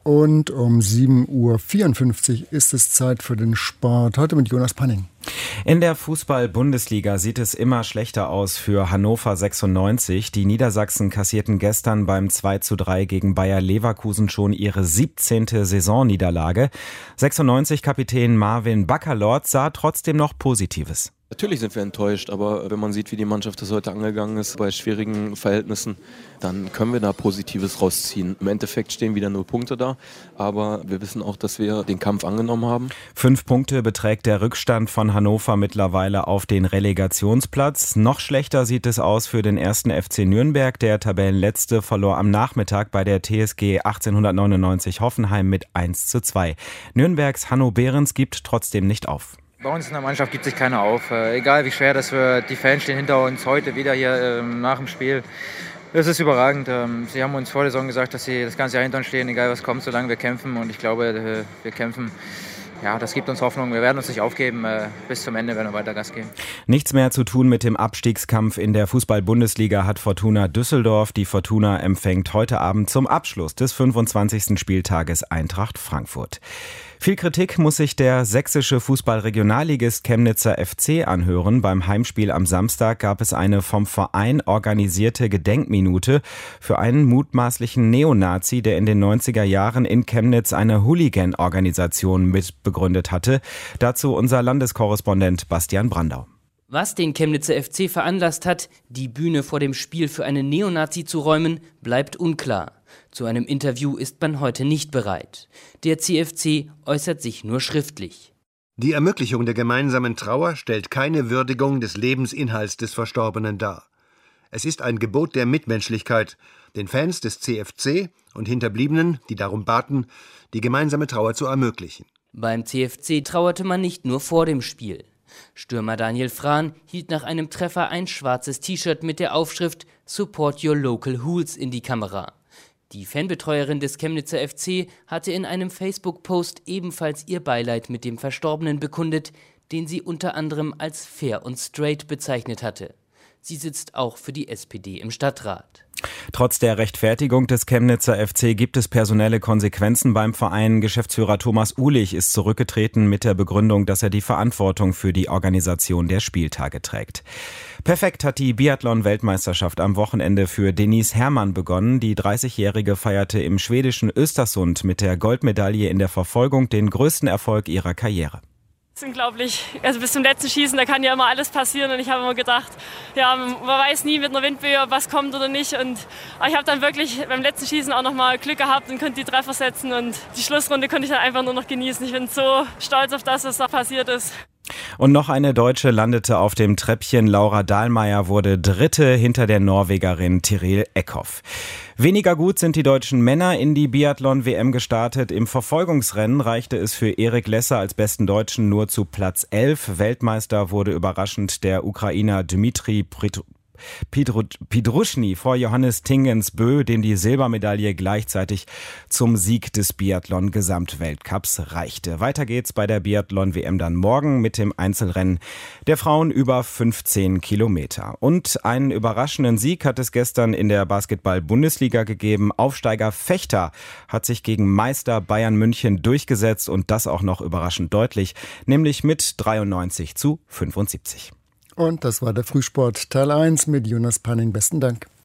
Und um 7.54 Uhr ist es Zeit für den Sport. Heute mit Jonas Panning. In der Fußball-Bundesliga sieht es immer schlechter aus für Hannover 96. Die Niedersachsen kassierten gestern beim 2:3 gegen Bayer Leverkusen schon ihre 17. Saisonniederlage. 96-Kapitän Marvin Baccalords sah trotzdem noch Positives. Natürlich sind wir enttäuscht, aber wenn man sieht, wie die Mannschaft das heute angegangen ist, bei schwierigen Verhältnissen, dann können wir da Positives rausziehen. Im Endeffekt stehen wieder 0 Punkte da, aber wir wissen auch, dass wir den Kampf angenommen haben. 5 Punkte beträgt der Rückstand von Hannover mittlerweile auf den Relegationsplatz. Noch schlechter sieht es aus für den 1. FC Nürnberg. Der Tabellenletzte verlor am Nachmittag bei der TSG 1899 Hoffenheim mit 1:2. Nürnbergs Hanno Behrens gibt trotzdem nicht auf. Bei uns in der Mannschaft gibt sich keiner auf. Egal wie schwer das wird, die Fans stehen hinter uns, heute wieder hier nach dem Spiel. Das ist überragend. Sie haben uns vor der Saison gesagt, dass sie das ganze Jahr hinter uns stehen, egal was kommt, solange wir kämpfen. Und ich glaube, wir kämpfen. Ja, das gibt uns Hoffnung. Wir werden uns nicht aufgeben. Bis zum Ende werden wir weiter Gas geben. Nichts mehr zu tun mit dem Abstiegskampf in der Fußball-Bundesliga hat Fortuna Düsseldorf. Die Fortuna empfängt heute Abend zum Abschluss des 25. Spieltages Eintracht Frankfurt. Viel Kritik muss sich der sächsische Fußball-Regionalligist Chemnitzer FC anhören. Beim Heimspiel am Samstag gab es eine vom Verein organisierte Gedenkminute für einen mutmaßlichen Neonazi, der in den 90er Jahren in Chemnitz eine Hooligan-Organisation mitbegründet hatte. Dazu unser Landeskorrespondent Bastian Brandau. Was den Chemnitzer FC veranlasst hat, die Bühne vor dem Spiel für einen Neonazi zu räumen, bleibt unklar. Zu einem Interview ist man heute nicht bereit. Der CFC äußert sich nur schriftlich. Die Ermöglichung der gemeinsamen Trauer stellt keine Würdigung des Lebensinhalts des Verstorbenen dar. Es ist ein Gebot der Mitmenschlichkeit, den Fans des CFC und Hinterbliebenen, die darum baten, die gemeinsame Trauer zu ermöglichen. Beim CFC trauerte man nicht nur vor dem Spiel. Stürmer Daniel Frahn hielt nach einem Treffer ein schwarzes T-Shirt mit der Aufschrift Support Your Local Hools in die Kamera. Die Fanbetreuerin des Chemnitzer FC hatte in einem Facebook-Post ebenfalls ihr Beileid mit dem Verstorbenen bekundet, den sie unter anderem als fair und straight bezeichnet hatte. Sie sitzt auch für die SPD im Stadtrat. Trotz der Rechtfertigung des Chemnitzer FC gibt es personelle Konsequenzen beim Verein. Geschäftsführer Thomas Uhlich ist zurückgetreten mit der Begründung, dass er die Verantwortung für die Organisation der Spieltage trägt. Perfekt hat die Biathlon-Weltmeisterschaft am Wochenende für Denise Herrmann begonnen. Die 30-Jährige feierte im schwedischen Östersund mit der Goldmedaille in der Verfolgung den größten Erfolg ihrer Karriere. Das ist unglaublich. Also bis zum letzten Schießen, da kann ja immer alles passieren. Und ich habe immer gedacht, ja, man weiß nie mit einer Windböe, ob was kommt oder nicht. Und ich habe dann wirklich beim letzten Schießen auch nochmal Glück gehabt und konnte die Treffer setzen. Und die Schlussrunde konnte ich dann einfach nur noch genießen. Ich bin so stolz auf das, was da passiert ist. Und noch eine Deutsche landete auf dem Treppchen. Laura Dahlmeier wurde Dritte hinter der Norwegerin Tiril Eckhoff. Weniger gut sind die deutschen Männer in die Biathlon-WM gestartet. Im Verfolgungsrennen reichte es für Erik Lesser als besten Deutschen nur zu Platz 11. Weltmeister wurde überraschend der Ukrainer Dmitri Pidruschny vor Johannes Tingensbö, dem die Silbermedaille gleichzeitig zum Sieg des Biathlon-Gesamtweltcups reichte. Weiter geht's bei der Biathlon-WM dann morgen mit dem Einzelrennen der Frauen über 15 Kilometer. Und einen überraschenden Sieg hat es gestern in der Basketball-Bundesliga gegeben. Aufsteiger Vechta hat sich gegen Meister Bayern München durchgesetzt und das auch noch überraschend deutlich, nämlich mit 93:75. Und das war der Frühsport Teil 1 mit Jonas Panning. Besten Dank.